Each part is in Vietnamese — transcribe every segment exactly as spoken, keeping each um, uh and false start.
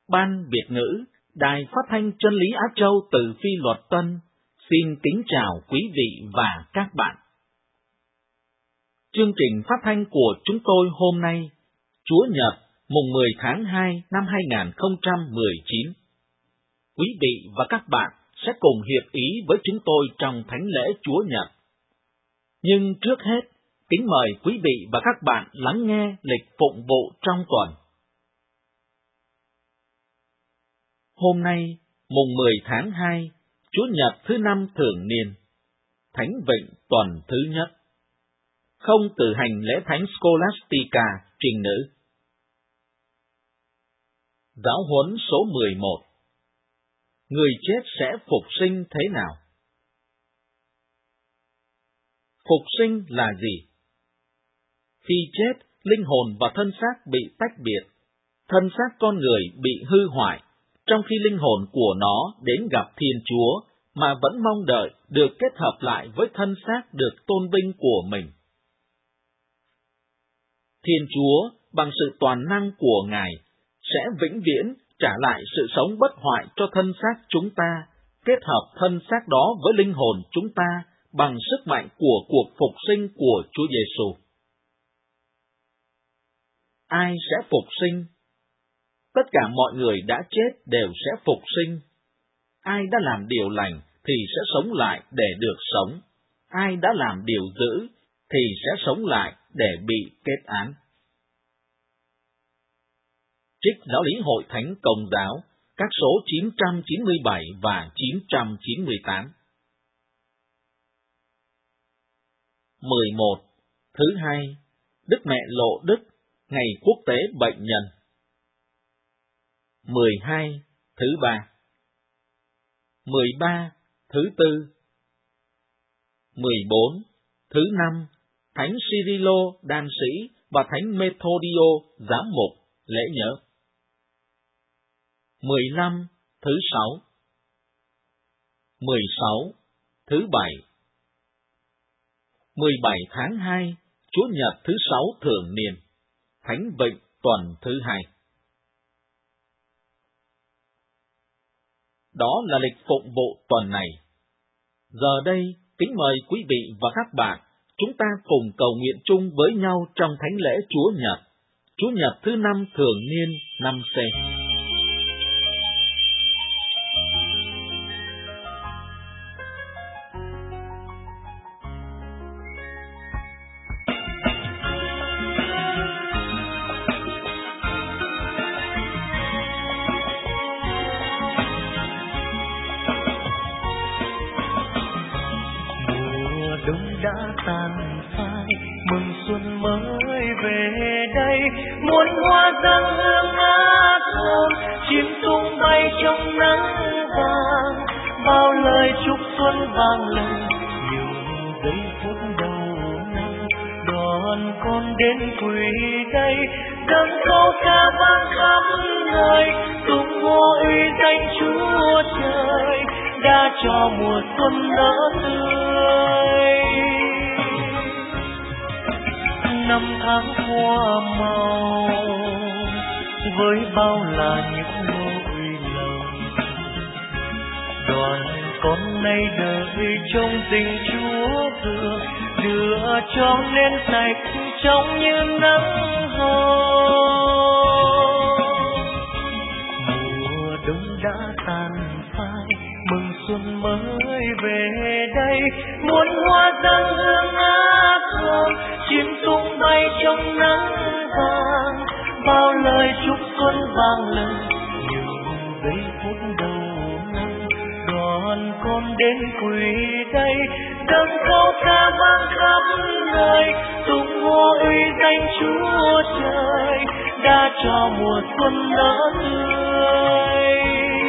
Ban Việt ngữ, Đài Phát thanh Chân lý Á Châu từ Phi Luật Tân, xin kính chào quý vị và các bạn. Chương trình phát thanh của chúng tôi hôm nay, Chúa Nhật, mùng mười tháng hai năm hai nghìn không trăm mười chín. Quý vị và các bạn sẽ cùng hiệp ý với chúng tôi trong thánh lễ Chúa Nhật. Nhưng trước hết, kính mời quý vị và các bạn lắng nghe lịch phụng vụ trong tuần. Hôm nay, mùng mười tháng hai, Chúa Nhật thứ năm thường niên, Thánh Vịnh tuần thứ nhất. Không cử hành lễ thánh Scholastica truyền nữ. Giáo huấn số mười một. Người chết sẽ phục sinh thế nào? Phục sinh là gì? Khi chết, linh hồn và thân xác bị tách biệt. Thân xác con người bị hư hoại, trong khi linh hồn của nó đến gặp Thiên Chúa mà vẫn mong đợi được kết hợp lại với thân xác được tôn vinh của mình. Thiên Chúa, bằng sự toàn năng của Ngài, sẽ vĩnh viễn trả lại sự sống bất hoại cho thân xác chúng ta, kết hợp thân xác đó với linh hồn chúng ta bằng sức mạnh của cuộc phục sinh của Chúa Giêsu. Ai sẽ phục sinh? Tất cả mọi người đã chết đều sẽ phục sinh. Ai đã làm điều lành thì sẽ sống lại để được sống. Ai đã làm điều dữ thì sẽ sống lại để bị kết án. Trích Giáo lý Hội Thánh Công giáo, các số chín trăm chín mươi bảy và chín trăm chín mươi tám. mười một. Thứ hai, Đức Mẹ Lộ Đức, Ngày Quốc tế Bệnh nhân. mười hai. Thứ ba. mười ba. Thứ tư. mười bốn. Thứ năm, Thánh Cyrilo Đan Sĩ và Thánh Methodio Giám mục lễ nhớ. mười lăm. Thứ sáu. mười sáu. Thứ bảy. mười bảy tháng hai, Chúa Nhật thứ sáu thường niên, Thánh Vịnh tuần thứ hai. Đó là lịch phụng vụ tuần này. Giờ đây, kính mời quý vị và các bạn, chúng ta cùng cầu nguyện chung với nhau trong thánh lễ Chúa Nhật, Chúa Nhật thứ năm thường niên năm C. Đã tàn phai, mừng xuân mới về đây, muôn hoa răng hương ngát hương, chim tung bay trong nắng vàng, bao lời chúc xuân vang lên, nhiều giây phút đầu năm, đoàn con đến quỳ đây, dâng câu ca vang khắp nơi, tung hô uy danh Chúa Trời, đã cho mùa xuân nở tươi. Năm tháng hoa màu với bao là những nỗi lòng, đoàn con nay đợi trong tình Chúa thương, đưa cho nên sạch trong như nắng hồng. Mùa đông đã tàn phai, mừng xuân mới về đây, muôn hoa răng hương ngát hương, chim tung bay trong nắng vàng, bao lời chúc xuân vang lên, nhiều giây phút đầu năm, đoàn con đến quỳ đây, dâng câu ca vang khắp nơi, tung hô uy danh Chúa Trời, đã cho mùa xuân nở tươi.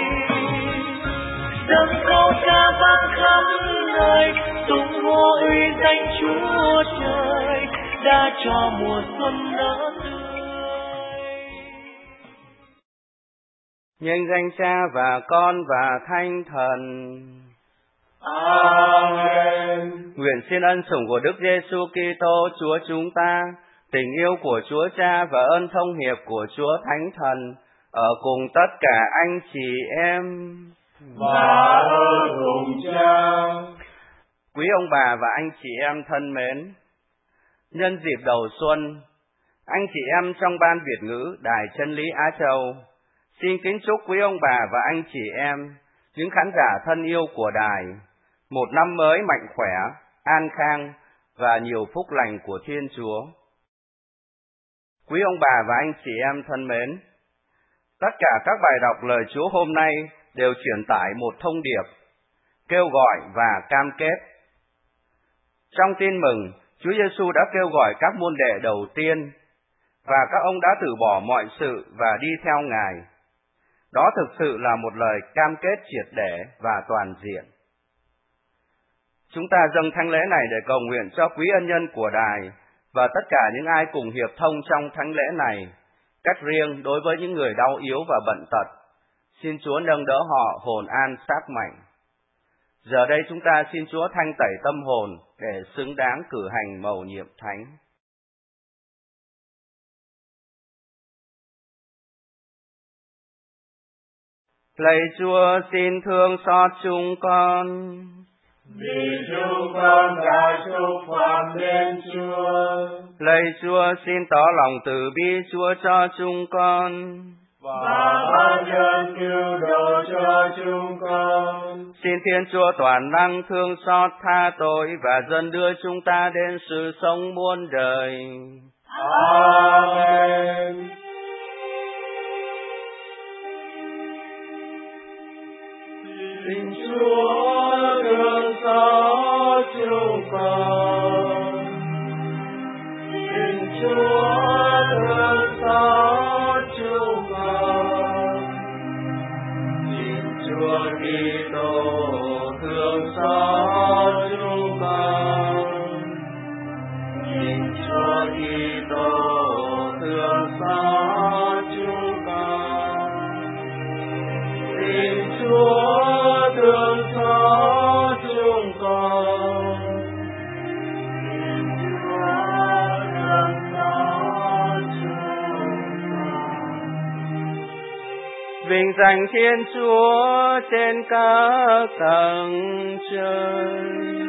Dâng câu ca vang khắp nơi, tung hô uy danh Chúa Trời, đã cho mùa xuân nở tươi. Nhân danh Cha và Con và Thánh Thần. Amen. Nguyện xin ân sủng của Đức Giêsu Kitô Chúa chúng ta, tình yêu của Chúa Cha và ơn thông hiệp của Chúa Thánh Thần ở cùng tất cả anh chị em và ở cùng Cha. Quý ông bà và anh chị em thân mến, nhân dịp đầu xuân, anh chị em trong Ban Việt ngữ Đài Chân lý Á Châu xin kính chúc quý ông bà và anh chị em, những khán giả thân yêu của đài, một năm mới mạnh khỏe, an khang và nhiều phúc lành của Thiên Chúa. Quý ông bà và anh chị em thân mến, tất cả các bài đọc lời Chúa hôm nay đều truyền tải một thông điệp, kêu gọi và cam kết. Trong tin mừng, Chúa Giêsu đã kêu gọi các môn đệ đầu tiên, và các ông đã từ bỏ mọi sự và đi theo Ngài. Đó thực sự là một lời cam kết triệt để và toàn diện. Chúng ta dâng thánh lễ này để cầu nguyện cho quý ân nhân của đài và tất cả những ai cùng hiệp thông trong thánh lễ này, cách riêng đối với những người đau yếu và bận tật. Xin Chúa nâng đỡ họ hồn an xác mạnh. Giờ đây chúng ta xin Chúa thanh tẩy tâm hồn để xứng đáng cử hành mầu nhiệm thánh. Lạy Chúa, xin thương xót chúng con, vì chúng con đã xúc phạm đến Chúa. Lạy Chúa, xin tỏ lòng từ bi Chúa cho chúng con, và ban ơn cứu độ cho chúng con. Xin Thiên Chúa toàn năng thương xót tha tội và dần đưa chúng ta đến sự sống muôn đời. Amen. Xin Chúa thương xót chúng con. Xin Chúa thương xót chúng con. Xin Chúa Kitô thương xót chúng con. Xin Chúa Kitô thương xót chúng con. Xin Chúa thương xót chúng con. Xin Chúa thương xót chúng con. Vinh danh Thiên Chúa trên các tầng trời.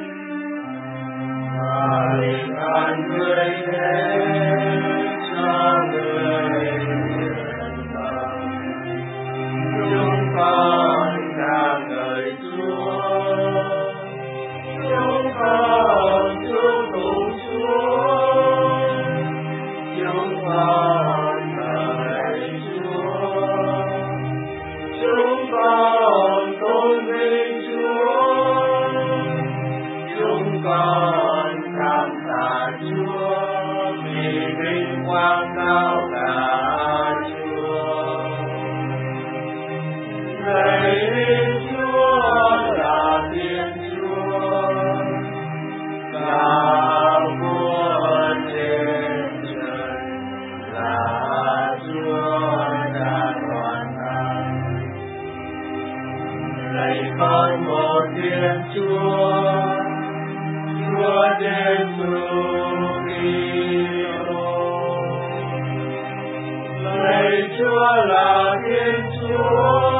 Bình an người thế cho người hiền tâm. Chúng con ca ngợi Chúa. Chúng con chúc tụng Chúa. Chúng con ngợi Chúa. Chúng con tôn vinh Chúa. Chúng con cảm tạ Chúa vì vinh quang cao cả Chúa. Lạy Thiên Chúa là Thiên Chúa, cao vua trên trời, là Chúa đã toàn năng. Lạy con một Thiên Chúa, Chúa Giêsu Kitô. Lạy Chúa là Thiên Chúa,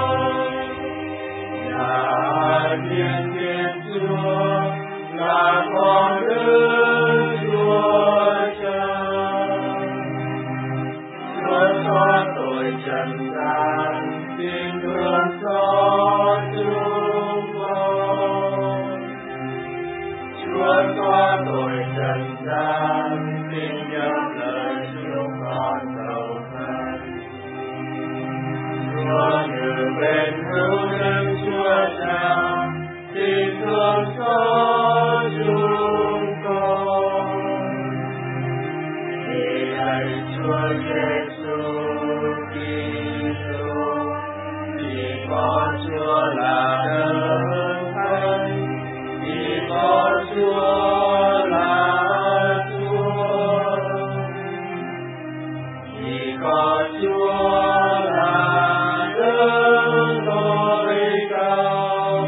là Thiên Thiên Chúa, là con Đức Chúa Cha. Chúa xóa tội trần gian, xin thương xót chúng con. Chúa xóa tội trần gian, xin nhớ lời chúng con cầu khẩn. Chúa như bên hữu Đức Chúa Cha, xin thương xót chúng con. Vì lạy Chúa Giêsu Kitô, chỉ có Chúa là đấng thánh, chỉ có Chúa là Chúa, chỉ có Chúa là đấng tối cao.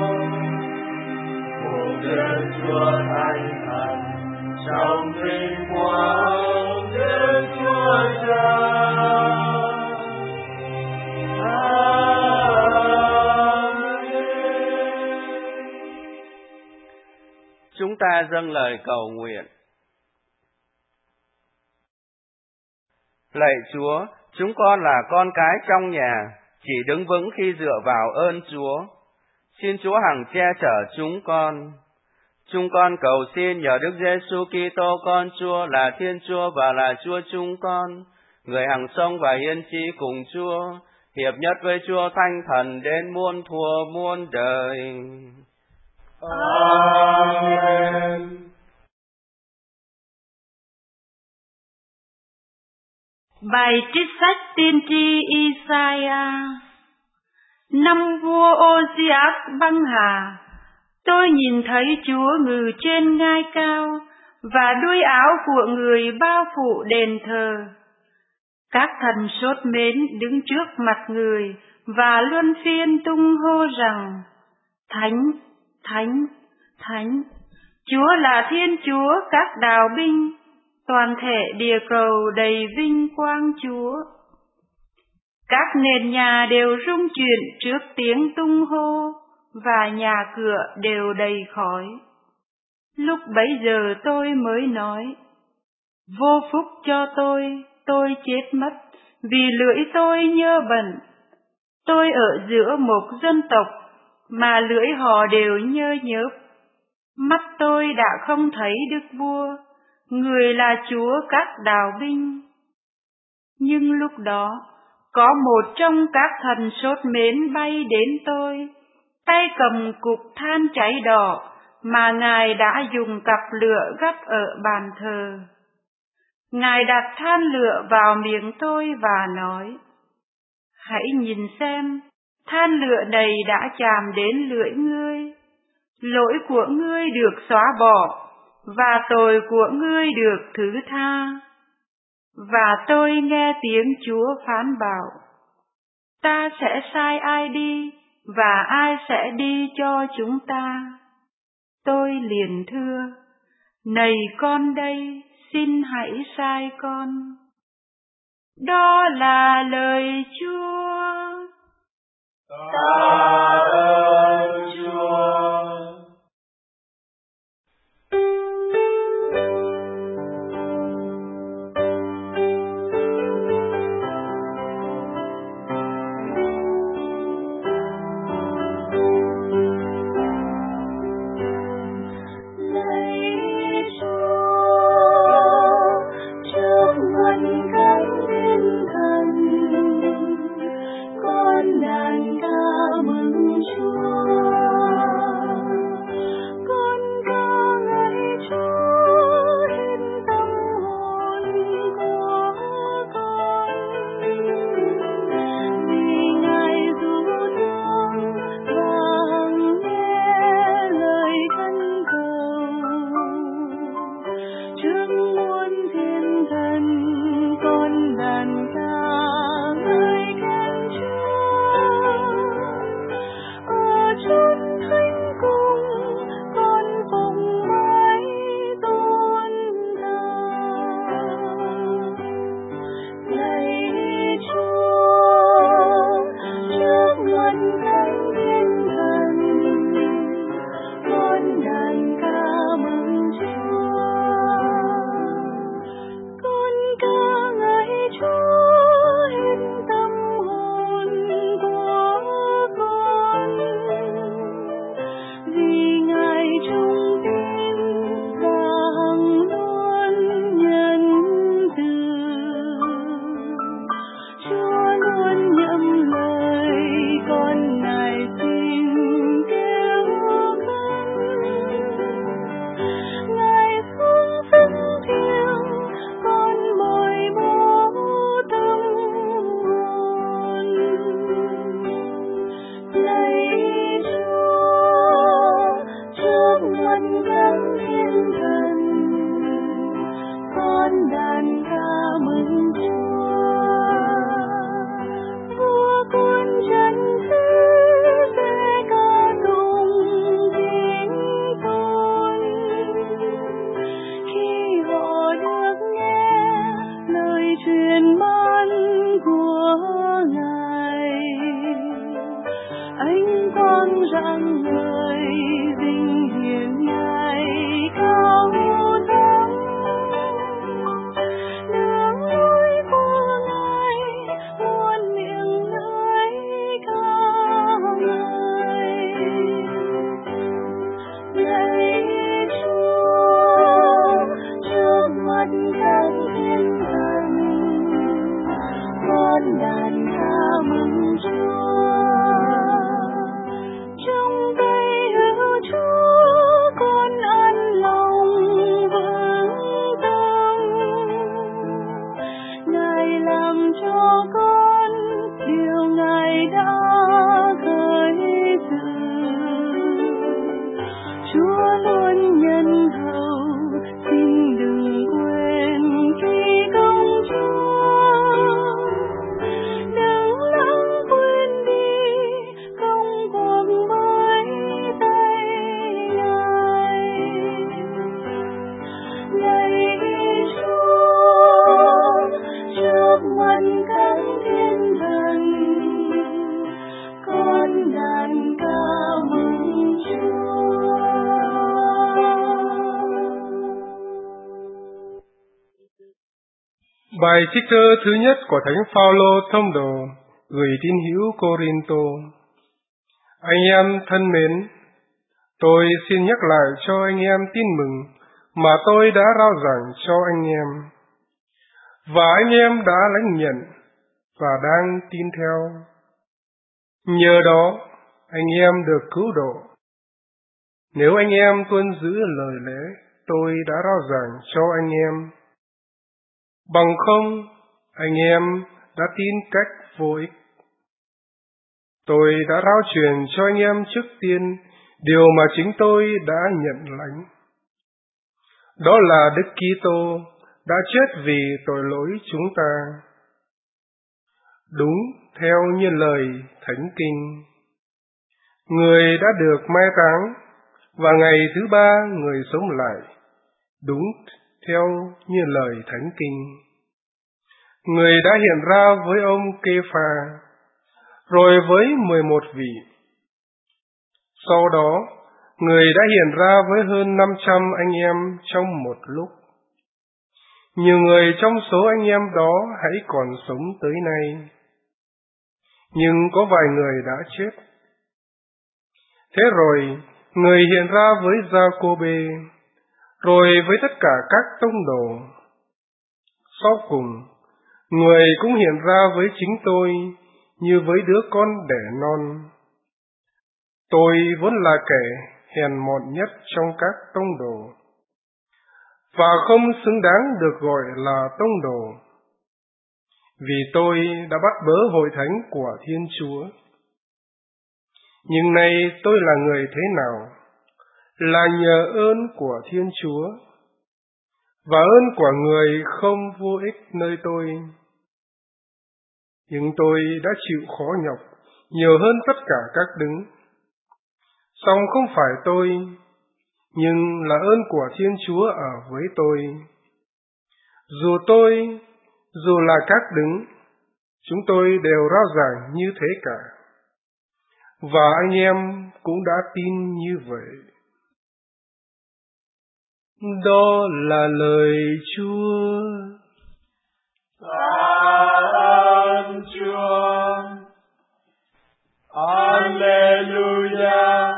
Một Đức Chúa thánh thần trong vinh quang Đức Chúa Cha. ta dâng lời cầu nguyện. Lạy Chúa, chúng con là con cái trong nhà, chỉ đứng vững khi dựa vào ơn Chúa. Xin Chúa hằng che chở chúng con. Chúng con cầu xin nhờ Đức Giêsu Kitô con Chúa là Thiên Chúa và là Chúa chúng con, người hằng sống và hiến chí cùng Chúa, hiệp nhất với Chúa Thánh Thần đến muôn thuở muôn đời. Amen. Bài trích sách tiên tri Isaiah. Năm vua Ôziác băng hà, tôi nhìn thấy Chúa ngự trên ngai cao, và đuôi áo của người bao phủ đền thờ. Các thần sốt mến đứng trước mặt người, và luân phiên tung hô rằng: Thánh, Thánh, Thánh, Chúa là Thiên Chúa các đào binh, toàn thể địa cầu đầy vinh quang Chúa. Các nền nhà đều rung chuyển trước tiếng tung hô, và nhà cửa đều đầy khói. Lúc bấy giờ tôi mới nói: Vô phúc cho tôi, tôi chết mất, vì lưỡi tôi nhơ bẩn. Tôi ở giữa một dân tộc, mà lưỡi họ đều nhơ nhớp. Mắt tôi đã không thấy Đức Vua, người là Chúa các đào binh. Nhưng lúc đó, có một trong các thần sốt mến bay đến tôi, tay cầm cục than cháy đỏ mà Ngài đã dùng cặp lửa gắp ở bàn thờ. Ngài đặt than lửa vào miệng tôi và nói: Hãy nhìn xem, than lửa này đã chạm đến lưỡi ngươi. Lỗi của ngươi được xóa bỏ, và tội của ngươi được thứ tha. Và tôi nghe tiếng Chúa phán bảo: Ta sẽ sai ai đi, và ai sẽ đi cho chúng ta? Tôi liền thưa: Này con đây, xin hãy sai con. Đó là lời Chúa. Ta ơn Chúa. Con đàn ca mừng con đàn ca mừng Chúa. Trong tay hữu Chúa con an lòng vững tâm. Ngài làm cho con điều Ngài đã khởi sự. Chúa luôn nhân hậu, xin đừng quên khi công Chúa. Đừng lãng quên đi công cuộc mới tay Ngài. Lạy Chúa, trước mặt các thiên thần, con đàn ca mừng Chúa. Bài trích thơ thứ nhất của Thánh Phaolô Tông đồ gửi tín hữu Cô-rin-tô. Anh em thân mến, tôi xin nhắc lại cho anh em tin mừng mà tôi đã rao giảng cho anh em, và anh em đã lãnh nhận và đang tin theo. Nhờ đó, anh em được cứu độ. Nếu anh em tuân giữ lời lẽ tôi đã rao giảng cho anh em, bằng không, anh em đã tin cách vô ích. Tôi đã rao truyền cho anh em trước tiên điều mà chính tôi đã nhận lãnh. Đó là Đức Kitô đã chết vì tội lỗi chúng ta. Đúng theo như lời Thánh Kinh, người đã được mai táng và ngày thứ ba người sống lại. Đúng theo như lời Thánh Kinh, người đã hiện ra với ông Kê-pha, rồi với mười một vị. Sau đó, người đã hiện ra với hơn năm trăm anh em trong một lúc. Nhiều người trong số anh em đó hãy còn sống tới nay, nhưng có vài người đã chết. Thế rồi, người hiện ra với Gia-cô-bê, rồi với tất cả các tông đồ. Sau cùng, người cũng hiện ra với chính tôi như với đứa con đẻ non. Tôi vốn là kẻ hèn mọn nhất trong các tông đồ, và không xứng đáng được gọi là tông đồ, vì tôi đã bắt bớ hội thánh của Thiên Chúa. Nhưng nay tôi là người thế nào? Là nhờ ơn của Thiên Chúa, và ơn của người không vô ích nơi tôi. Nhưng tôi đã chịu khó nhọc nhiều hơn tất cả các đấng. Song không phải tôi, nhưng là ơn của Thiên Chúa ở với tôi. Dù tôi, dù là các đấng, chúng tôi đều rao giảng như thế cả. Và anh em cũng đã tin như vậy. Đó là lời Chúa. Tạ ơn Chúa. Alleluia,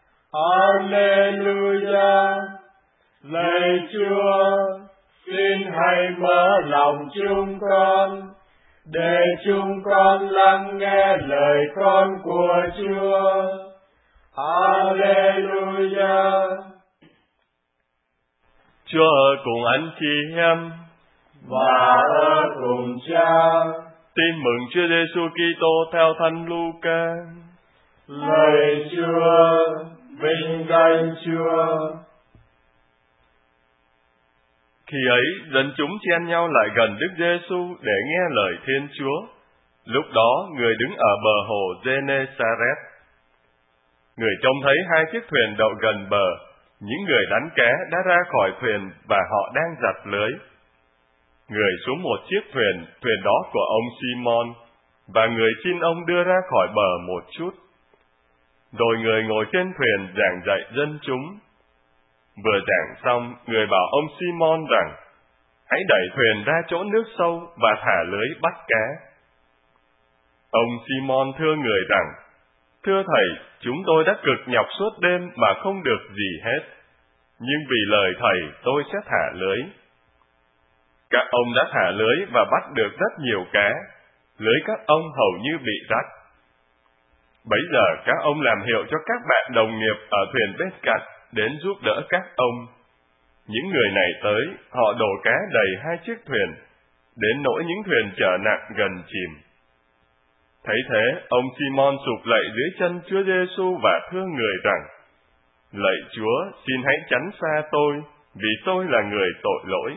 Alleluia. Lạy Chúa, xin hãy mở lòng chúng con, để chúng con lắng nghe lời con của Chúa. Alleluia. Chúa ở cùng anh chị em và ở cùng Cha. Tin mừng Chúa Giêsu Kitô theo Thánh Luca. Lạy Chúa, vinh danh Chúa. Khi ấy, dân chúng chen nhau lại gần Đức Giêsu để nghe lời Thiên Chúa. Lúc đó, người đứng ở bờ hồ Genesaret. Người trông thấy hai chiếc thuyền đậu gần bờ. Những người đánh cá đã ra khỏi thuyền và họ đang giặt lưới. Người xuống một chiếc thuyền, thuyền đó của ông Simon, và người xin ông đưa ra khỏi bờ một chút. Rồi người ngồi trên thuyền giảng dạy dân chúng. Vừa giảng xong, người bảo ông Simon rằng, hãy đẩy thuyền ra chỗ nước sâu và thả lưới bắt cá. Ông Simon thưa người rằng, thưa thầy, chúng tôi đã cực nhọc suốt đêm mà không được gì hết, nhưng vì lời thầy tôi sẽ thả lưới. Các ông đã thả lưới và bắt được rất nhiều cá, lưới các ông hầu như bị rách. Bấy giờ các ông làm hiệu cho các bạn đồng nghiệp ở thuyền bên cạnh đến giúp đỡ các ông. Những người này tới, họ đổ cá đầy hai chiếc thuyền, đến nỗi những thuyền chở nặng gần chìm. Thấy thế, ông Simon sụp lạy dưới chân Chúa Giêsu và thưa người rằng: Lạy Chúa, xin hãy tránh xa tôi, vì tôi là người tội lỗi.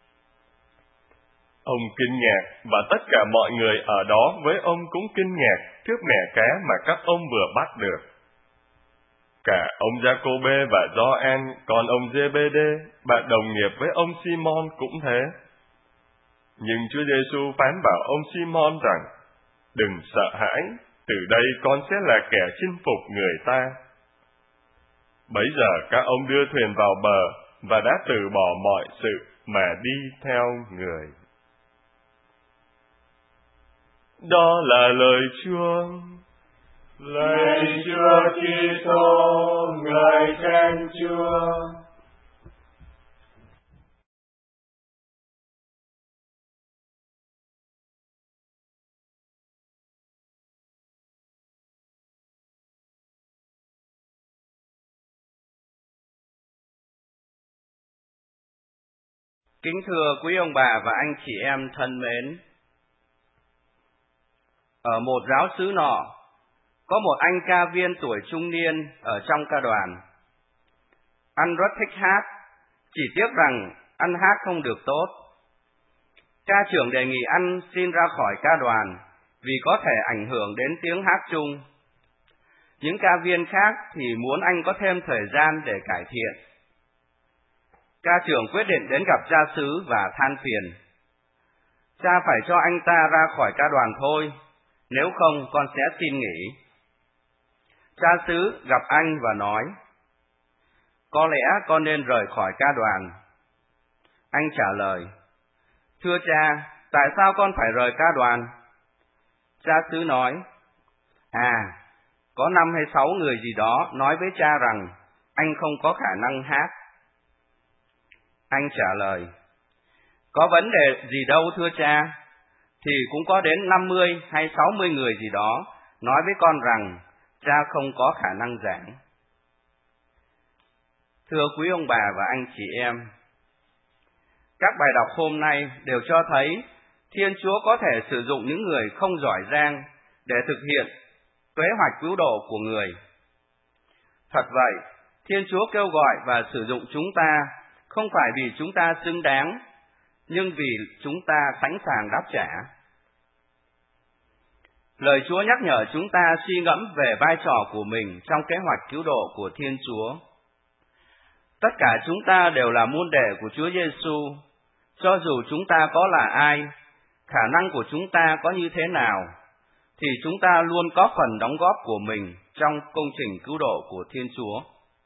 Ông kinh ngạc, và tất cả mọi người ở đó với ông cũng kinh ngạc trước mẻ cá mà các ông vừa bắt được. Cả ông Giacôbê và Gioan, con ông Giê-bê-đê, bạn đồng nghiệp với ông Simon cũng thế. Nhưng Chúa Giêsu phán bảo ông Simon rằng: Đừng sợ hãi, từ đây con sẽ là kẻ chinh phục người ta. Bấy giờ các ông đưa thuyền vào bờ và đã từ bỏ mọi sự mà đi theo người. Đó là lời Chúa. Lạy Chúa Kitô, ngợi khen Chúa. Kính thưa quý ông bà và anh chị em thân mến, ở một giáo xứ nọ, có một anh ca viên tuổi trung niên ở trong ca đoàn. Anh rất thích hát, chỉ tiếc rằng anh hát không được tốt. Ca trưởng đề nghị anh xin ra khỏi ca đoàn vì có thể ảnh hưởng đến tiếng hát chung. Những ca viên khác thì muốn anh có thêm thời gian để cải thiện. Ca trưởng quyết định đến gặp cha xứ và than phiền. Cha phải cho anh ta ra khỏi ca đoàn thôi, nếu không con sẽ xin nghỉ. Cha xứ gặp anh và nói: Có lẽ con nên rời khỏi ca đoàn. Anh trả lời: Thưa cha, tại sao con phải rời ca đoàn? Cha xứ nói: À, có năm hay sáu người gì đó nói với cha rằng anh không có khả năng hát. Anh trả lời: Có vấn đề gì đâu thưa cha, thì cũng có đến năm mươi hay sáu mươi người gì đó nói với con rằng cha không có khả năng giảng. Thưa quý ông bà và anh chị em, các bài đọc hôm nay đều cho thấy Thiên Chúa có thể sử dụng những người không giỏi giang để thực hiện kế hoạch cứu độ của người. Thật vậy, Thiên Chúa kêu gọi và sử dụng chúng ta không phải vì chúng ta xứng đáng, nhưng vì chúng ta sẵn sàng đáp trả. Lời Chúa nhắc nhở chúng ta suy ngẫm về vai trò của mình trong kế hoạch cứu độ của Thiên Chúa. Tất cả chúng ta đều là môn đệ của Chúa Giêsu, cho dù chúng ta có là ai, khả năng của chúng ta có như thế nào, thì chúng ta luôn có phần đóng góp của mình trong công trình cứu độ của Thiên Chúa.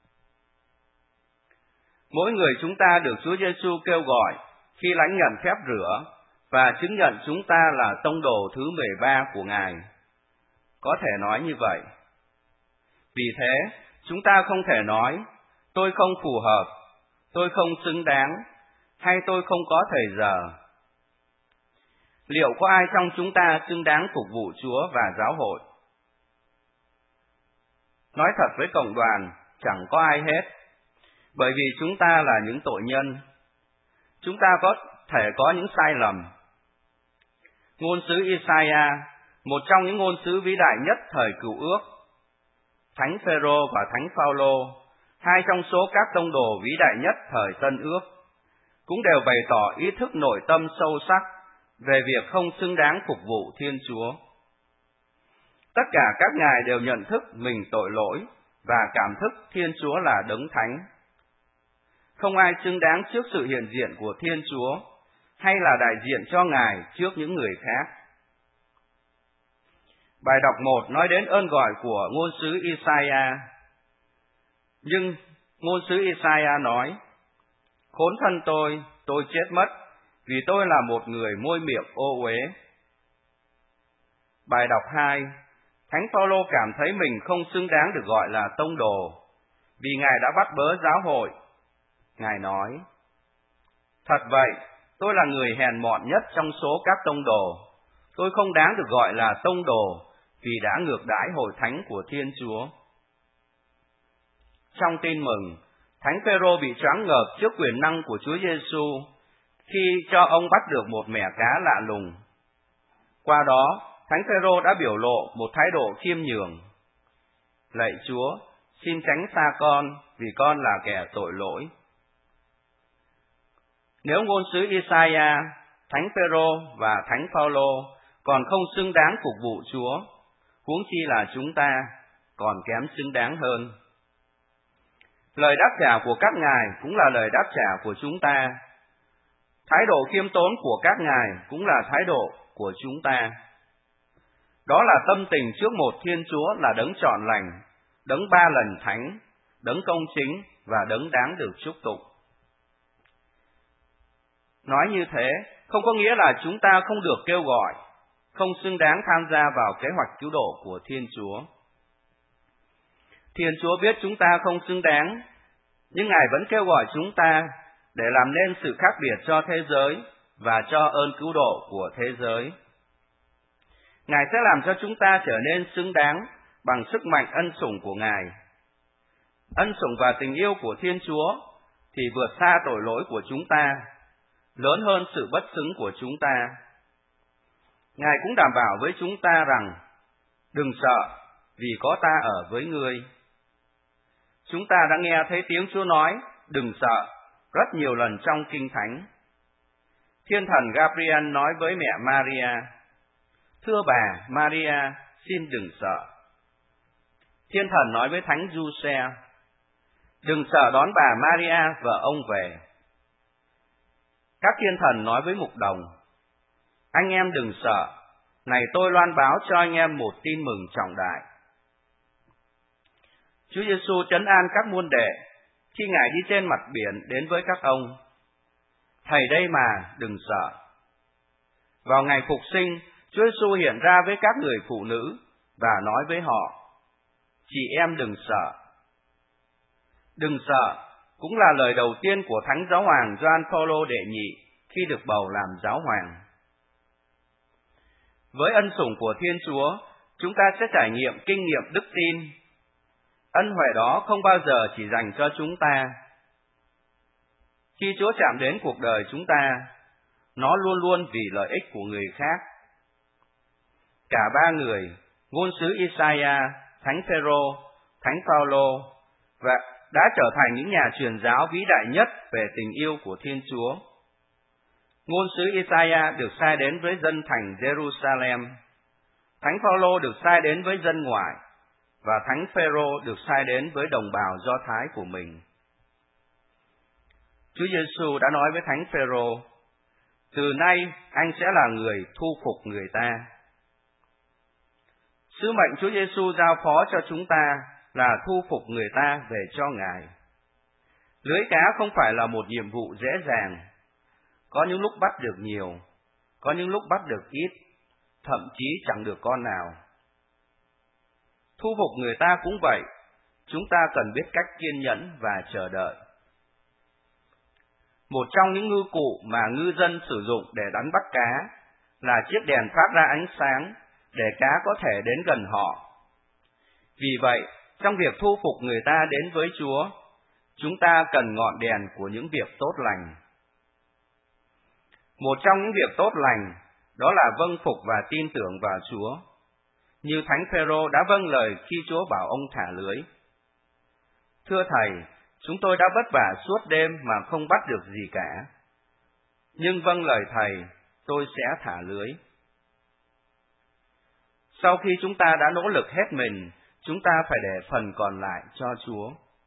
Mỗi người chúng ta được Chúa Giêsu kêu gọi khi lãnh nhận phép rửa và chứng nhận chúng ta là tông đồ thứ mười ba của Ngài. Có thể nói như vậy. Vì thế, chúng ta không thể nói, tôi không phù hợp, tôi không xứng đáng, hay tôi không có thời giờ. Liệu có ai trong chúng ta xứng đáng phục vụ Chúa và giáo hội? Nói thật với cộng đoàn, chẳng có ai hết, bởi vì chúng ta là những tội nhân. Chúng ta có thể có những sai lầm. Ngôn sứ Isaiah, một trong những ngôn sứ vĩ đại nhất thời Cựu Ước, Thánh Phêrô và Thánh Phaolô, hai trong số các tông đồ vĩ đại nhất thời Tân Ước, cũng đều bày tỏ ý thức nội tâm sâu sắc về việc không xứng đáng phục vụ Thiên Chúa. Tất cả các ngài đều nhận thức mình tội lỗi và cảm thức Thiên Chúa là đấng thánh. Không ai xứng đáng trước sự hiện diện của Thiên Chúa, hay là đại diện cho Ngài trước những người khác. Bài đọc một nói đến ơn gọi của ngôn sứ Isaiah. Nhưng ngôn sứ Isaiah nói: Khốn thân tôi, tôi chết mất, vì tôi là một người môi miệng ô uế. Bài đọc hai, Thánh Phaolô cảm thấy mình không xứng đáng được gọi là tông đồ, vì Ngài đã bắt bớ giáo hội. Ngài nói: Thật vậy, tôi là người hèn mọn nhất trong số các tông đồ. tôi không đáng được gọi là tông đồ vì đã ngược đãi hội thánh của Thiên Chúa. Trong tin mừng, Thánh Phêrô bị choáng ngợp trước quyền năng của Chúa Giêsu khi cho ông bắt được một mẻ cá lạ lùng. Qua đó, Thánh Phêrô đã biểu lộ một thái độ khiêm nhường. Lạy Chúa, xin tránh xa con, vì con là kẻ tội lỗi. Nếu ngôn sứ Isaiah, Thánh Phêrô và Thánh Phaolô còn không xứng đáng phục vụ Chúa, huống chi là chúng ta còn kém xứng đáng hơn. Lời đáp trả của các ngài cũng là lời đáp trả của chúng ta. Thái độ khiêm tốn của các ngài cũng là thái độ của chúng ta. Đó là tâm tình trước một Thiên Chúa là đấng trọn lành, đấng ba lần thánh, đấng công chính và đấng đáng được chúc tụng. Nói như thế, không có nghĩa là chúng ta không được kêu gọi, không xứng đáng tham gia vào kế hoạch cứu độ của Thiên Chúa. Thiên Chúa biết chúng ta không xứng đáng, nhưng Ngài vẫn kêu gọi chúng ta để làm nên sự khác biệt cho thế giới và cho ơn cứu độ của thế giới. Ngài sẽ làm cho chúng ta trở nên xứng đáng bằng sức mạnh ân sủng của Ngài. Ân sủng và tình yêu của Thiên Chúa thì vượt xa tội lỗi của chúng ta, lớn hơn sự bất xứng của chúng ta. Ngài cũng đảm bảo với chúng ta rằng, đừng sợ, vì có ta ở với ngươi. Chúng ta đã nghe thấy tiếng Chúa nói, đừng sợ, rất nhiều lần trong Kinh Thánh. Thiên thần Gabriel nói với mẹ Maria, thưa bà Maria, xin đừng sợ. Thiên thần nói với Thánh Giuse, đừng sợ đón bà Maria vợ ông về. Các thiên thần nói với mục đồng, anh em đừng sợ, này tôi loan báo cho anh em một tin mừng trọng đại. Chúa Giêsu trấn an các môn đệ khi Ngài đi trên mặt biển đến với các ông. Thầy đây mà, đừng sợ. Vào ngày phục sinh, Chúa Giêsu hiện ra với các người phụ nữ và nói với họ, chị em đừng sợ. Đừng sợ cũng là lời đầu tiên của Thánh Giáo Hoàng Gioan Phaolô đệ nhị khi được bầu làm giáo hoàng. Với ân sủng của Thiên Chúa, chúng ta sẽ trải nghiệm kinh nghiệm đức tin. Ân huệ đó không bao giờ chỉ dành cho chúng ta. Khi Chúa chạm đến cuộc đời chúng ta, nó luôn luôn vì lợi ích của người khác. Cả ba người, ngôn sứ Isaiah, Thánh Phêrô, Thánh Phaolô và đã trở thành những nhà truyền giáo vĩ đại nhất về tình yêu của Thiên Chúa. Ngôn sứ Isaiah được sai đến với dân thành Jerusalem, Thánh Phaolô được sai đến với dân ngoại, và Thánh Phêrô được sai đến với đồng bào Do Thái của mình. Chúa Giêsu đã nói với Thánh Phêrô, từ nay anh sẽ là người thu phục người ta. Sứ mệnh Chúa Giêsu giao phó cho chúng ta là thu phục người ta về cho Ngài. Lưới cá không phải là một nhiệm vụ dễ dàng. Có những lúc bắt được nhiều, có những lúc bắt được ít, thậm chí chẳng được con nào. Thu phục người ta cũng vậy, chúng ta cần biết cách kiên nhẫn và chờ đợi. Một trong những ngư cụ mà ngư dân sử dụng để đánh bắt cá là chiếc đèn phát ra ánh sáng để cá có thể đến gần họ. Vì vậy, trong việc thu phục người ta đến với Chúa, chúng ta cần ngọn đèn của những việc tốt lành. Một trong những việc tốt lành đó là vâng phục và tin tưởng vào Chúa, như Thánh Phêrô đã vâng lời khi Chúa bảo ông thả lưới. Thưa Thầy, chúng tôi đã vất vả suốt đêm mà không bắt được gì cả. Nhưng vâng lời Thầy, tôi sẽ thả lưới. Sau khi chúng ta đã nỗ lực hết mình, chúng ta phải để phần còn lại cho Chúa.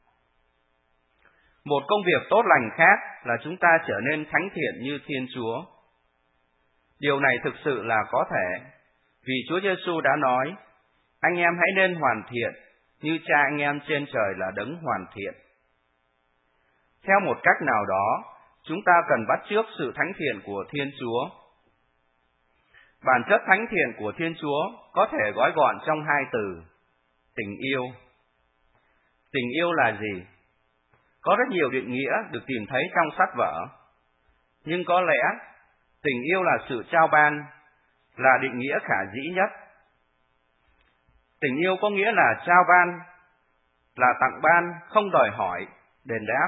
Một công việc tốt lành khác là chúng ta trở nên thánh thiện như Thiên Chúa. Điều này thực sự là có thể, vì Chúa Giêsu đã nói, anh em hãy nên hoàn thiện, như Cha anh em trên trời là đấng hoàn thiện. Theo một cách nào đó, chúng ta cần bắt chước sự thánh thiện của Thiên Chúa. Bản chất thánh thiện của Thiên Chúa có thể gói gọn trong hai từ, tình yêu. Tình yêu là gì? Có rất nhiều định nghĩa được tìm thấy trong sách vở. Nhưng có lẽ tình yêu là sự trao ban, là định nghĩa khả dĩ nhất. Tình yêu có nghĩa là trao ban, là tặng ban, không đòi hỏi, đền đáp.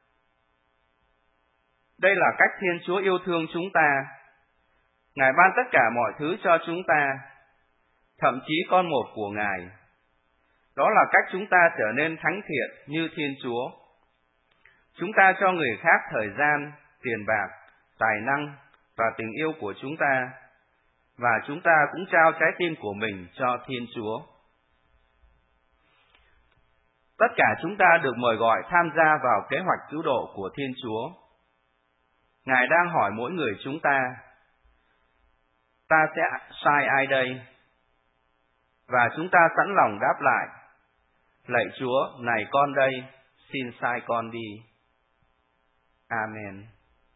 Đây là cách Thiên Chúa yêu thương chúng ta. Ngài ban tất cả mọi thứ cho chúng ta, thậm chí con một của Ngài. Đó là cách chúng ta trở nên thánh thiện như Thiên Chúa. Chúng ta cho người khác thời gian, tiền bạc, tài năng và tình yêu của chúng ta, và chúng ta cũng trao trái tim của mình cho Thiên Chúa. Tất cả chúng ta được mời gọi tham gia vào kế hoạch cứu độ của Thiên Chúa. Ngài đang hỏi mỗi người chúng ta, ta sẽ sai ai đây? Và chúng ta sẵn lòng đáp lại, lạy Chúa, này con đây, xin sai con đi. Amen.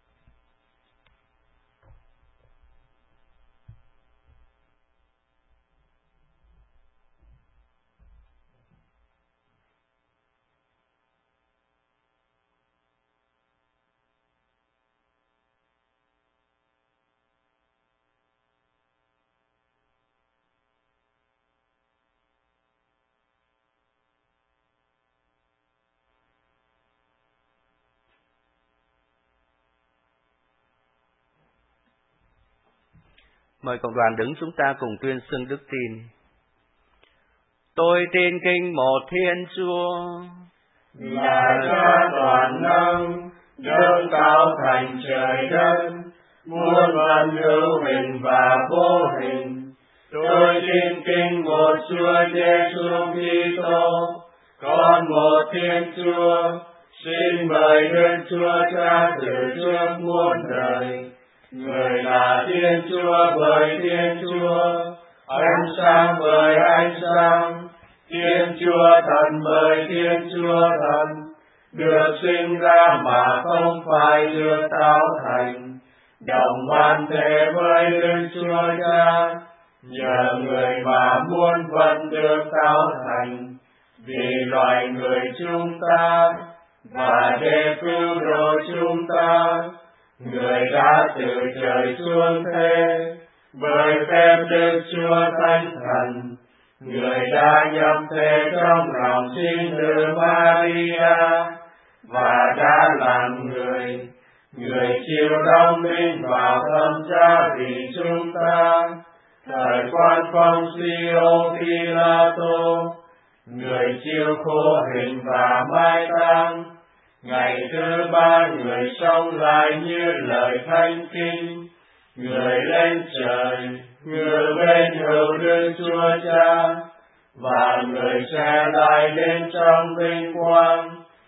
Mời cộng đoàn đứng, chúng ta cùng tuyên xưng đức tin. Tôi tin kinh một Thiên Chúa, là Cha toàn năng, đấng tạo thành trời đất, muôn vật hữu hình và vô hình. Tôi tin kinh một Chúa Giêsu Kitô, con một Thiên Chúa, sinh bởi Đức Chúa Cha từ trước muôn đời. Người là Thiên Chúa bởi Thiên Chúa, ánh sáng bởi ánh sáng, Thiên Chúa Thần bởi Thiên Chúa Thần, được sinh ra mà không phải được tạo thành, đồng ban thể với Đức Chúa Cha, nhờ người mà muôn vật được tạo thành, vì loài người chúng ta, và để cứu độ chúng ta. Người đã từ trời xuống thế, bởi phép Đức Chúa Thánh Thần, Người đã nhập thể trong lòng sinh nữ Maria, và đã làm người. Người chịu đóng đinh vào thập giá vì chúng ta, thời quan phong Pôncio Phi-la-tô. Người chịu khổ hình và mai táng. Ngày thứ ba người sống lại như lời thánh kinh. Người lên trời, người bên hữu Đức Chúa Cha, và người sẽ lại đến trong vinh quang,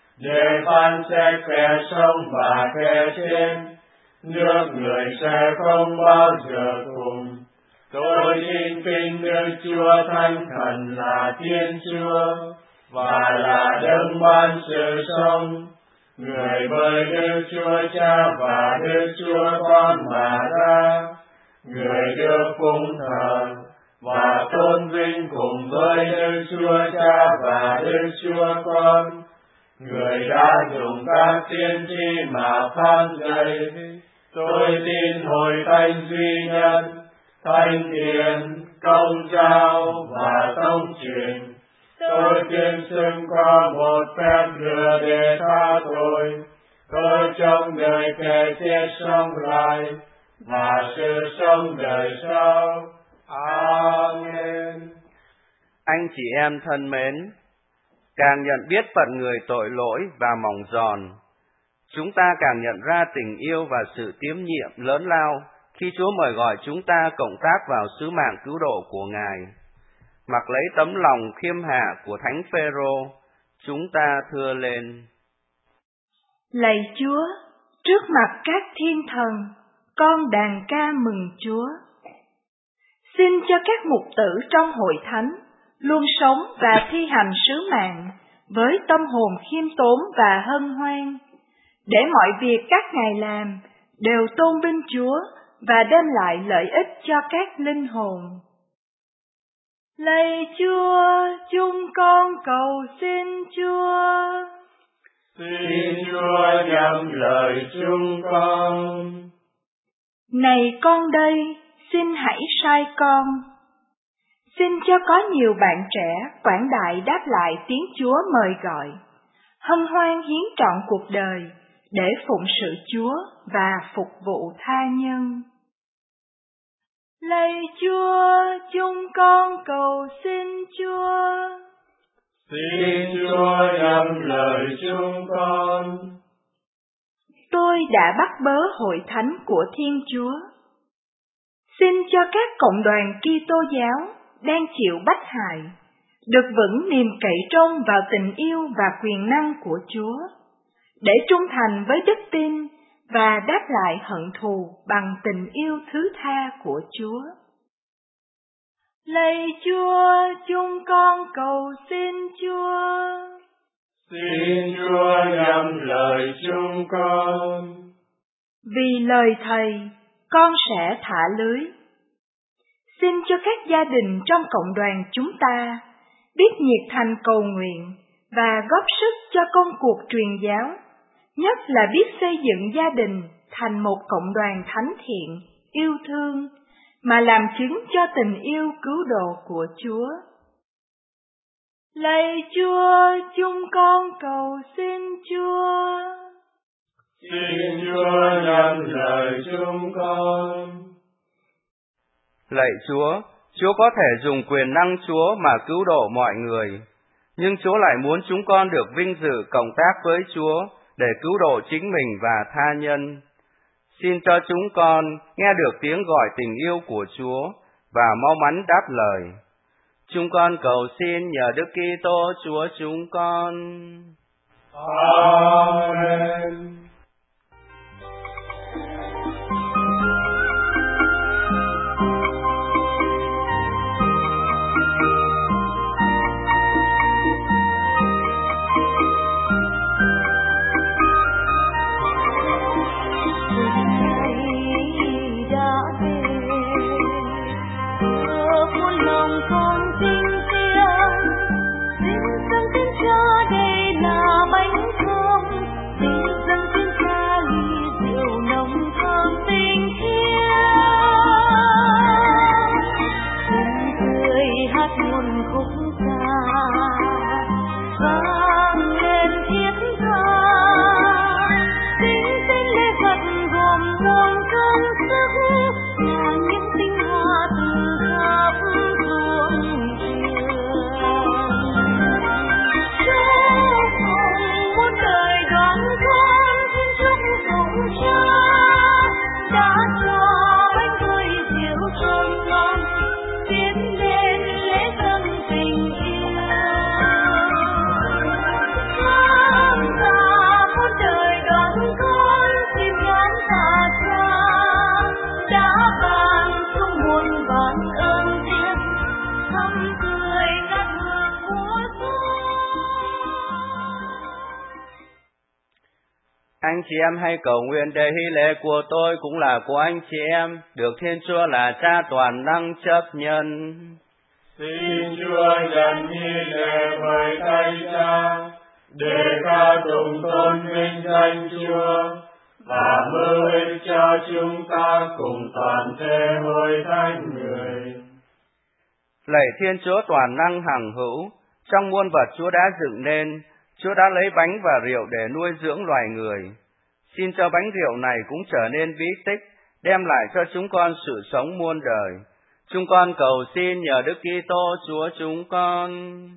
để phán xét kẻ sống và kẻ chết. Nước người sẽ không bao giờ cùng. Tôi tin kinh Đức Chúa Thánh Thần là Thiên Chúa, và là đấng ban sự sống. Người bởi Đức Chúa Cha và Đức Chúa Con mà ra. Người được phụng thờ và tôn vinh cùng với Đức Chúa Cha và Đức Chúa Con. Người đã dùng các tiên tri mà phán dạy. Tôi tin hội thánh duy nhất, thánh thiện, công giáo và tông truyền. Tôi tuyên xưng có một phép lửa để tha tội. Tôi trong đời kẻ chết sống lại, và sự sống đời sau. Amen. Anh chị em thân mến, càng nhận biết phận người tội lỗi và mỏng giòn, chúng ta càng nhận ra tình yêu và sự tín nhiệm lớn lao khi Chúa mời gọi chúng ta cộng tác vào sứ mạng cứu độ của Ngài. Mặc lấy tấm lòng khiêm hạ của Thánh Phêrô, chúng ta thưa lên: Lạy Chúa, trước mặt các thiên thần, con đàn ca mừng Chúa. Xin cho các mục tử trong hội thánh luôn sống và thi hành sứ mạng với tâm hồn khiêm tốn và hân hoan, để mọi việc các ngài làm đều tôn vinh Chúa và đem lại lợi ích cho các linh hồn. Lạy Chúa, chúng con cầu xin Chúa. Xin Chúa nhắm lời chúng con. Này con đây, xin hãy sai con. Xin cho có nhiều bạn trẻ quảng đại đáp lại tiếng Chúa mời gọi, hân hoan hiến trọn cuộc đời để phụng sự Chúa và phục vụ tha nhân. Lạy Chúa, chúng con cầu xin Chúa. Xin Chúa nhắm lời chúng con. Tôi đã bắt bớ hội thánh của Thiên Chúa. Xin cho các cộng đoàn Kitô giáo đang chịu bách hại được vững niềm cậy trông vào tình yêu và quyền năng của Chúa, để trung thành với đức tin và đáp lại hận thù bằng tình yêu thứ tha của Chúa. Lạy Chúa, chúng con cầu xin Chúa. Xin Chúa nhắm lời chúng con. Vì lời Thầy, con sẽ thả lưới. Xin cho các gia đình trong cộng đoàn chúng ta biết nhiệt thành cầu nguyện và góp sức cho công cuộc truyền giáo, nhất là biết xây dựng gia đình thành một cộng đoàn thánh thiện, yêu thương, mà làm chứng cho tình yêu cứu độ của Chúa. Lạy Chúa, chúng con cầu xin Chúa. Xin Chúa nhắm lời chúng con. Lạy Chúa, Chúa có thể dùng quyền năng Chúa mà cứu độ mọi người, nhưng Chúa lại muốn chúng con được vinh dự cộng tác với Chúa để cứu độ chính mình và tha nhân. Xin cho chúng con nghe được tiếng gọi tình yêu của Chúa và mau mắn đáp lời. Chúng con cầu xin nhờ Đức Kitô Chúa chúng con. Amen. Anh chị em hãy cầu nguyện để hy lễ của tôi cũng là của anh chị em, được Thiên Chúa là Cha toàn năng chấp nhận. Xin Chúa nhận hy lễ với tay Cha, để ca tụng tôn vinh danh Chúa, và mưu ích cho chúng ta cùng toàn thể hội thánh người. Lạy Thiên Chúa toàn năng hằng hữu, trong muôn vật Chúa đã dựng nên, Chúa đã lấy bánh và rượu để nuôi dưỡng loài người. Xin cho bánh rượu này cũng trở nên bí tích, đem lại cho chúng con sự sống muôn đời. Chúng con cầu xin nhờ Đức Kitô Chúa chúng con.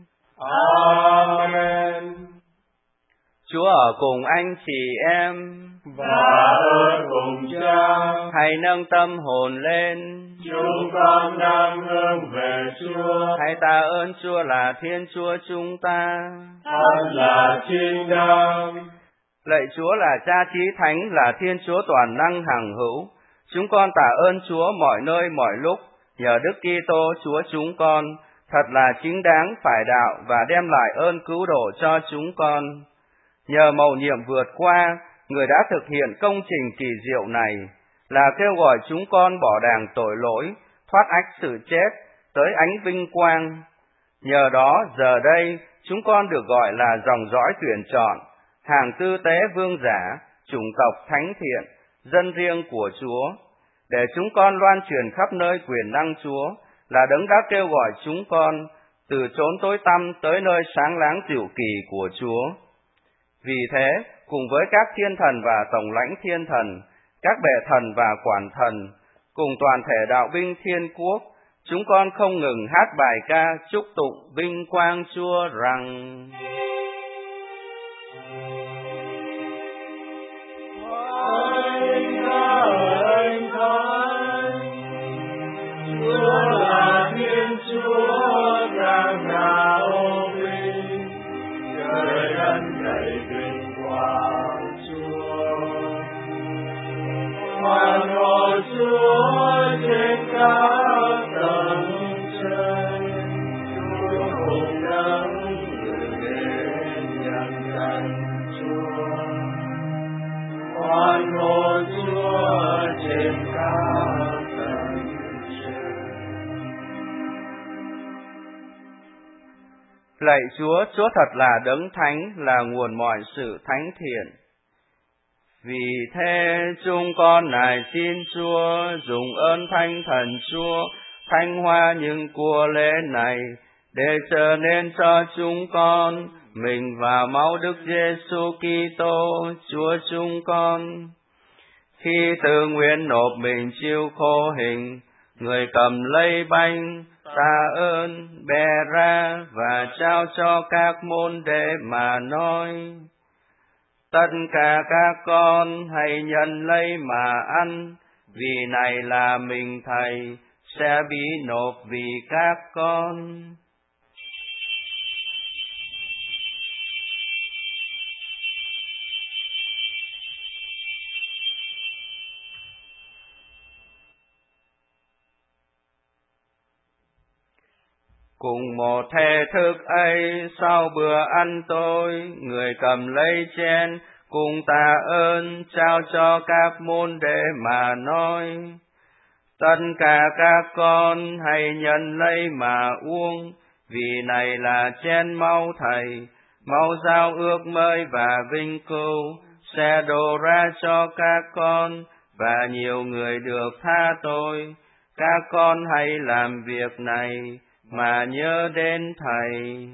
Amen. Chúa ở cùng anh chị em, và ở cùng Cha. Hãy nâng tâm hồn lên, chúng con đang hướng về Chúa. Hãy tạ ơn Chúa là Thiên Chúa chúng ta. Thật là chính đáng. Lạy Chúa là Cha Chí Thánh, là Thiên Chúa toàn năng hằng hữu. Chúng con tạ ơn Chúa mọi nơi mọi lúc, nhờ Đức Kitô Chúa chúng con, thật là chính đáng phải đạo và đem lại ơn cứu độ cho chúng con. Nhờ mầu nhiệm vượt qua, người đã thực hiện công trình kỳ diệu này, là kêu gọi chúng con bỏ đàng tội lỗi, thoát ách sự chết, tới ánh vinh quang. Nhờ đó, giờ đây, chúng con được gọi là dòng dõi tuyển chọn, hàng tư tế vương giả, chủng tộc thánh thiện, dân riêng của Chúa. để chúng con loan truyền khắp nơi quyền năng Chúa, là Đấng đã kêu gọi chúng con từ chốn tối tăm tới nơi sáng láng diệu kỳ của Chúa. Vì thế, cùng với các thiên thần và tổng lãnh thiên thần, các bệ thần và quản thần, cùng toàn thể đạo binh thiên quốc, chúng con không ngừng hát bài ca chúc tụng vinh quang Chúa rằng: Anh Thánh, Chúa là Thiên Chúa, rằng là ô vinh, trời đất đầy vinh quang Chúa. Hoan hô Chúa trên các tầng trời, Chúa cùng đấng gửi đến nhân dân Chúa. Hoan hô Chúa trên các tầng trời. Lạy Chúa, Chúa thật là Đấng Thánh, là nguồn mọi sự thánh thiện. Vì thế chúng con nài xin Chúa dùng ơn Thánh Thần Chúa thánh hóa những của lễ này, để trở nên cho chúng con mình và máu Đức Giêsu Kitô Chúa chúng con. Khi tự nguyện nộp mình chịu khổ hình, người cầm lấy bánh tạ ơn bè ra và trao cho các môn đệ mà nói: Tất cả các con hãy nhận lấy mà ăn, vì này là mình Thầy sẽ bị nộp vì các con. Cùng một thể thức ấy, sau bữa ăn tối, người cầm lấy chén, cùng tạ ơn, trao cho các môn đệ mà nói: Tất cả các con hãy nhận lấy mà uống, vì này là chén máu Thầy, máu giao ước mới và vinh cưu, sẽ đổ ra cho các con, và nhiều người được tha tội. Các con hãy làm việc này mà nhớ đến Thầy.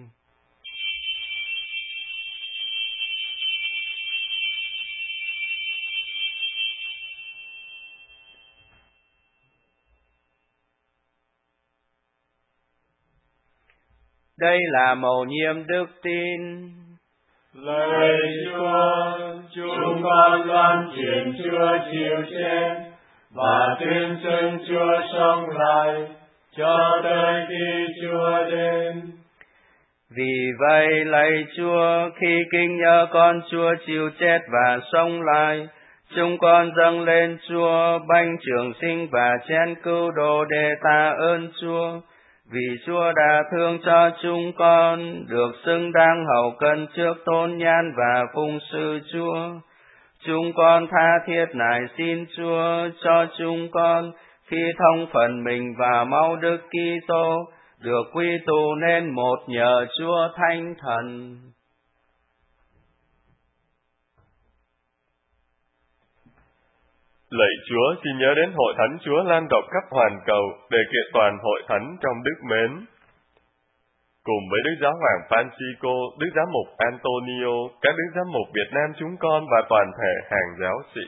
Đây là mầu nhiệm đức tin. Lạy Chúa, chúng con loan truyền Chúa chịu chết và tuyên xưng Chúa sống lại cho tới khi Chúa đến. Vì vậy, lạy Chúa, khi kinh nhớ con Chúa chịu chết và sống lại, chúng con dâng lên Chúa bánh trường sinh và chén cứu độ để tạ ơn Chúa, vì Chúa đã thương cho chúng con được xứng đáng hầu cân trước tôn nhan và phụng sự Chúa. Chúng con tha thiết nài xin Chúa cho chúng con khi thông phần mình và máu Đức Kitô được quy tụ nên một nhờ Chúa Thánh Thần. Lạy Chúa, xin nhớ đến hội thánh Chúa lan rộng khắp hoàn cầu để kiện toàn hội thánh trong đức mến. Cùng với Đức Giáo hoàng Francisco, Đức Giám mục Antonio, các Đức Giám mục Việt Nam chúng con và toàn thể hàng giáo sĩ.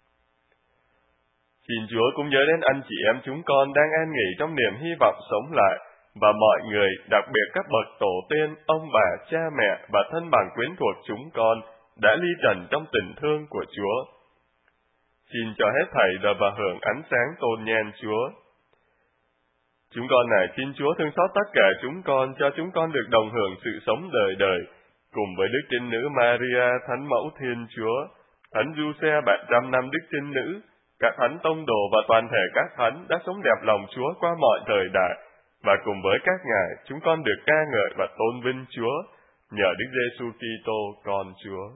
Xin Chúa cũng nhớ đến anh chị em chúng con đang an nghỉ trong niềm hy vọng sống lại, và mọi người, đặc biệt các bậc tổ tiên, ông bà, cha mẹ và thân bằng quyến thuộc chúng con đã ly trần trong tình thương của Chúa. Xin cho hết thảy đời và hưởng ánh sáng tôn nhan Chúa. Chúng con nài xin Chúa thương xót tất cả chúng con, cho chúng con được đồng hưởng sự sống đời đời, cùng với Đức Trinh Nữ Maria, Thánh Mẫu Thiên Chúa, Thánh Giuse bạn trăm năm Đức Trinh Nữ, các thánh tông đồ và toàn thể các thánh đã sống đẹp lòng Chúa qua mọi thời đại, và cùng với các ngài chúng con được ca ngợi và tôn vinh Chúa nhờ Đức Giêsu Kitô con Chúa.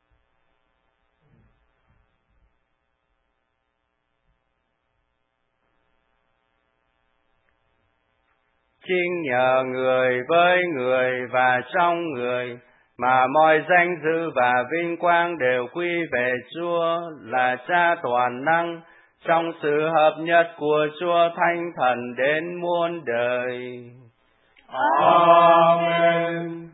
Chính nhờ người với người và trong người mà mọi danh dự và vinh quang đều quy về Chúa là Cha toàn năng, trong sự hợp nhất của Chúa Thánh Thần đến muôn đời. Amen.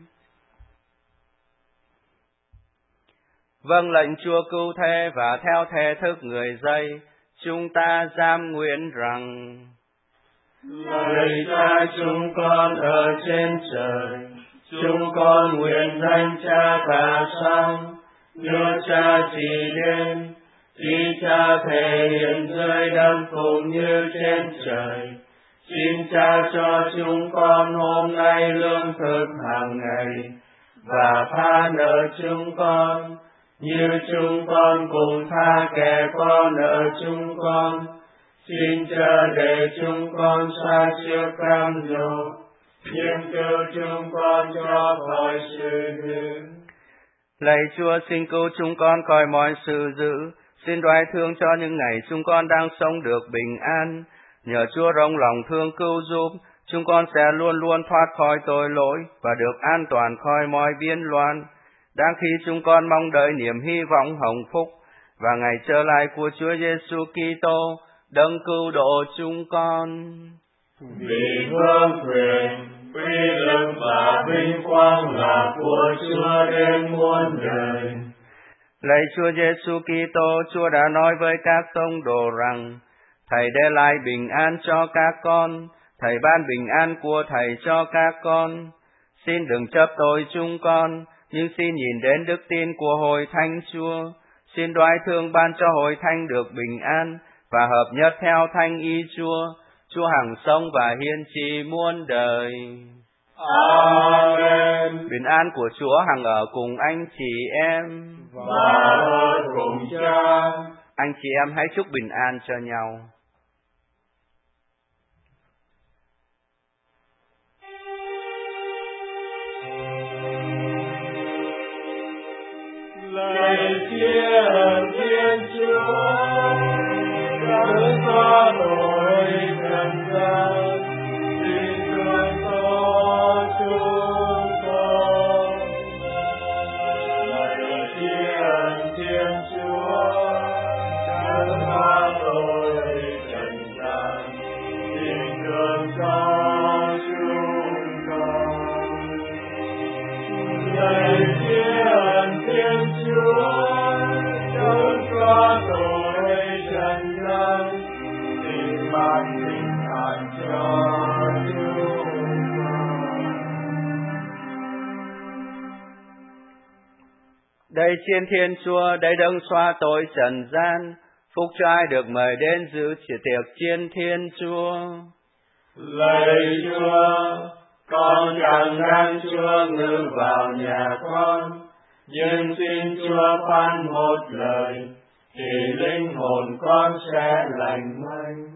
Vâng lệnh Chúa cứu thế và theo thể thức người dây, chúng ta dám nguyện rằng: Lạy Cha chúng con ở trên trời, chúng con nguyện danh Cha tả sáng, nước Cha trị đến, ý Cha thể hiện dưới đất cũng như trên trời. Xin Cha cho chúng con hôm nay lương thực hàng ngày, và tha nợ chúng con, như chúng con cùng tha kẻ có nợ chúng con. Xin Cha để chúng con xa trước cam dỗ, nhưng cứu chúng con cho khỏi sự dữ. Lạy Chúa, xin cứu chúng con khỏi mọi sự dữ. Xin đoái thương cho những ngày chúng con đang sống được bình an. Nhờ Chúa rộng lòng thương cứu giúp, chúng con sẽ luôn luôn thoát khỏi tội lỗi và được an toàn khỏi mọi biến loạn. Đang khi chúng con mong đợi niềm hy vọng hồng phúc và ngày trở lại của Chúa Giêsu Kitô, đấng cứu độ chúng con. Vì vương quyền, uy lực và vinh quang là của Chúa đến muôn đời. Lạy Chúa Giêsu Kitô, Chúa đã nói với các tông đồ rằng: Thầy để lại bình an cho các con, Thầy ban bình an của Thầy cho các con. Xin đừng chấp tội chúng con, nhưng xin nhìn đến đức tin của Hội Thánh Chúa. Xin đoái thương ban cho Hội Thánh được bình an và hợp nhất theo Thánh ý Chúa. Chúa hằng sống và hiên trị muôn đời. Amen. Bình an của Chúa hằng ở cùng anh chị em và ở cùng Cha. Anh chị em hãy chúc bình an cho nhau. Lạy Thiên Thiên Chúa, đấng xóa tội trần gian, xin thương xót chúng con. Lạy Thiên Thiên Chúa, đấng xóa tội trần gian, xin thương xót chúng con. Lạy Thiên Thiên Chúa, đấng xóa tội trần gian, xin ban bình an cho chúng con. Đây Thiên Thiên Chúa, đây đấng xóa tội trần gian, phúc cho ai được mời đến dự tiệc Chiên Thiên Chúa. Lạy Chúa, con chẳng ngăn Chúa ngự vào nhà con, nhưng xin Chúa phán một lời, thì linh hồn con sẽ lành mạnh.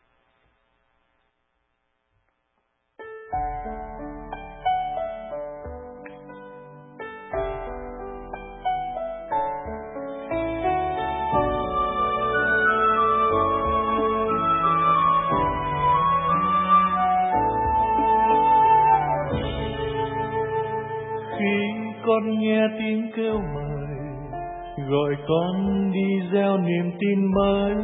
Khi con nghe tiếng kêu mời, gọi con đi gieo niềm tin mới,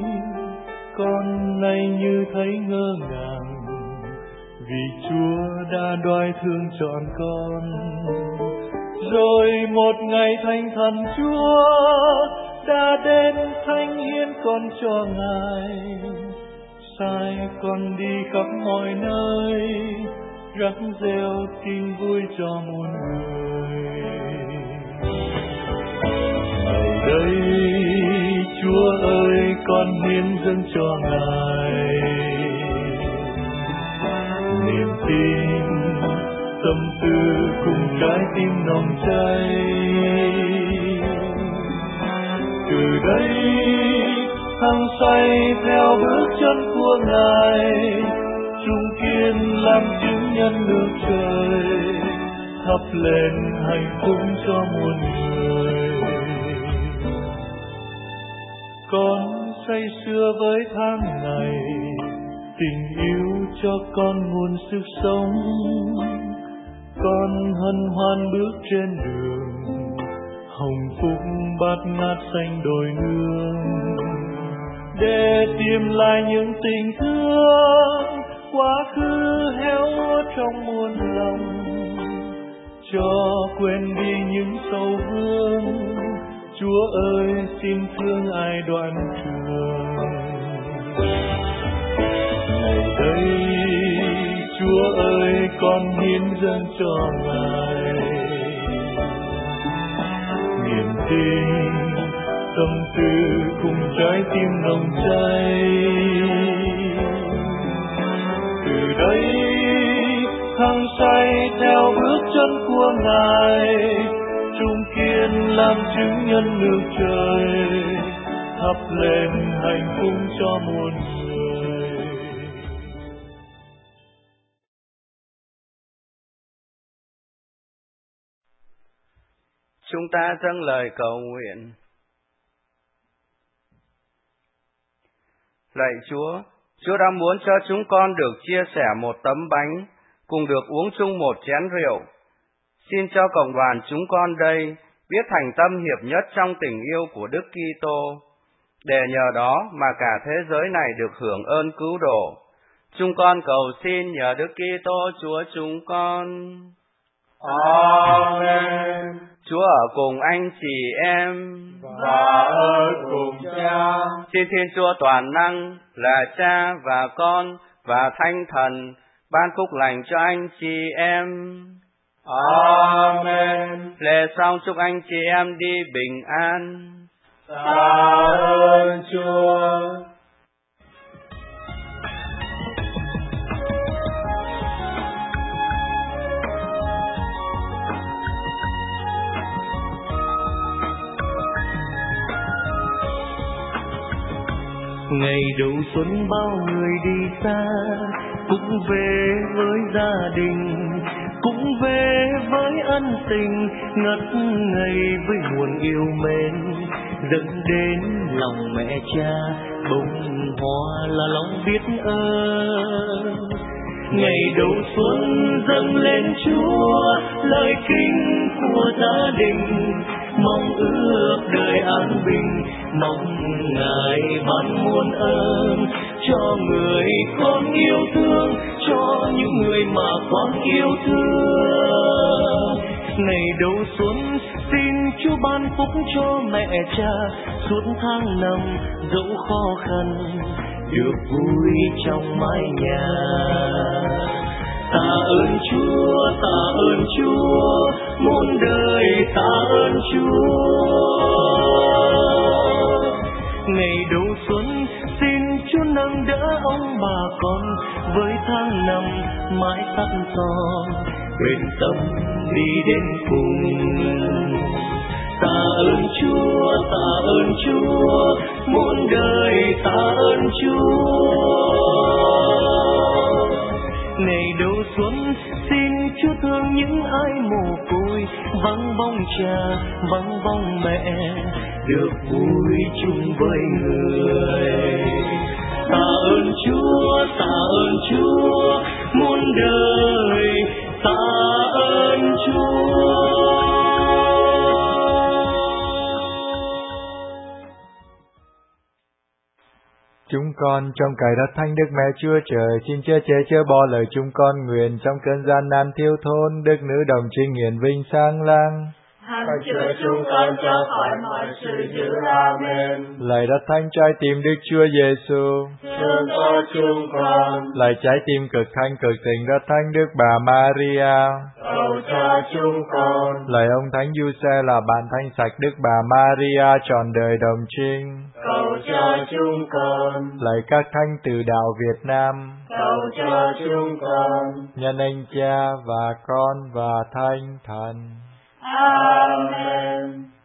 con nay như thấy ngơ ngàng, vì Chúa đã đoái thương trọn con. Rồi một ngày Thánh Thần Chúa đã đến thánh hiến con cho Ngài, sai con đi khắp mọi nơi, rắc reo tin vui cho muôn người. Ngày đây Chúa ơi, con hiến dâng cho Ngài niềm tin, tâm tư cùng trái tim nồng cháy. Từ đây hăng say theo bước chân của Ngài, chung kiên làm chứng nhân nước trời, thắp lên hạnh phúc cho muôn người. Con say sưa với tháng ngày, tình yêu cho con nguồn sức sống. Con hân hoan bước trên đường, hồng phúc bát ngát xanh đồi nương. để tìm lại những tình thương quá khứ héo úa trong muôn lòng, cho quên đi những sầu vương. Chúa ơi, xin thương ai đoạn trường. Ngày đây Chúa ơi, con hiến dâng cho Ngài niềm tin, tâm tư cùng trái tim nồng cháy. Từ đây hăng say theo bước chân của Ngài, trung kiên làm chứng nhân nước trời, thắp lên hạnh phúc cho muôn người. Chúng ta dâng lời cầu nguyện. Lạy Chúa, Chúa đã muốn cho chúng con được chia sẻ một tấm bánh, cùng được uống chung một chén rượu. Xin cho cộng đoàn chúng con đây biết thành tâm hiệp nhất trong tình yêu của Đức Kitô, để nhờ đó mà cả thế giới này được hưởng ơn cứu độ. Chúng con cầu xin nhờ Đức Kitô Chúa chúng con. Amen. Chúa ở cùng anh chị em và ở cùng Cha. Xin Thiên Chúa toàn năng là Cha và Con và Thánh Thần ban phúc lành cho anh chị em. Amen. Lễ xong chúc anh chị em đi bình an. Tạ ơn Chúa. Ngày đầu xuân bao người đi xa, cũng về với gia đình, cũng về với ân tình, ngất ngây với nguồn yêu mến, dẫn đến lòng mẹ cha bông hoa là lòng biết ơn. Ngày đầu xuân dâng lên Chúa lời kính của gia đình, mong ước đời an bình, mong Ngài ban muôn ơn cho người con yêu thương, cho những người mà con yêu thương. Ngày đầu xuân xin Chúa ban phúc cho mẹ cha, suốt tháng năm dẫu khó khăn được vui trong mái nhà. Tạ ơn Chúa, tạ ơn Chúa, muôn đời tạ ơn Chúa. Ngày đầu xuân xin Chúa nâng đỡ ông bà con, với tháng năm mãi sắt son, bền tâm đi đến cùng. Tạ ơn Chúa, tạ ơn Chúa, muôn đời tạ ơn Chúa. Ngày đầu xuân xin Chúa thương những ai mồ côi, vắng bóng cha, vắng bóng mẹ, được vui chung với người. Tạ ơn Chúa, tạ ơn Chúa, muôn đời tạ ơn Chúa. Chúng con trong cậy đất thánh Đức Mẹ Chúa Trời, xin chớ chế chớ bỏ lời chúng con nguyện trong cơn gian nan thiếu thốn, Đức Nữ Đồng Trinh hiển vinh sáng lang. Hằng chữa chúng con cho khỏi mọi sự dữ. Amen. Lạy đất thánh trái tim Đức Chúa Giêsu, thương có chúng con. Lạy trái tim cực thanh cực tình đất thánh Đức Bà Maria, cầu cho chúng con. Lạy ông Thánh Giuse là bạn thanh sạch Đức Bà Maria trọn đời đồng trinh, cầu cho chúng con. Lạy các thánh từ đạo Việt Nam, cầu cho chúng con. nhân anh Cha và Con và Thánh Thần. Amen.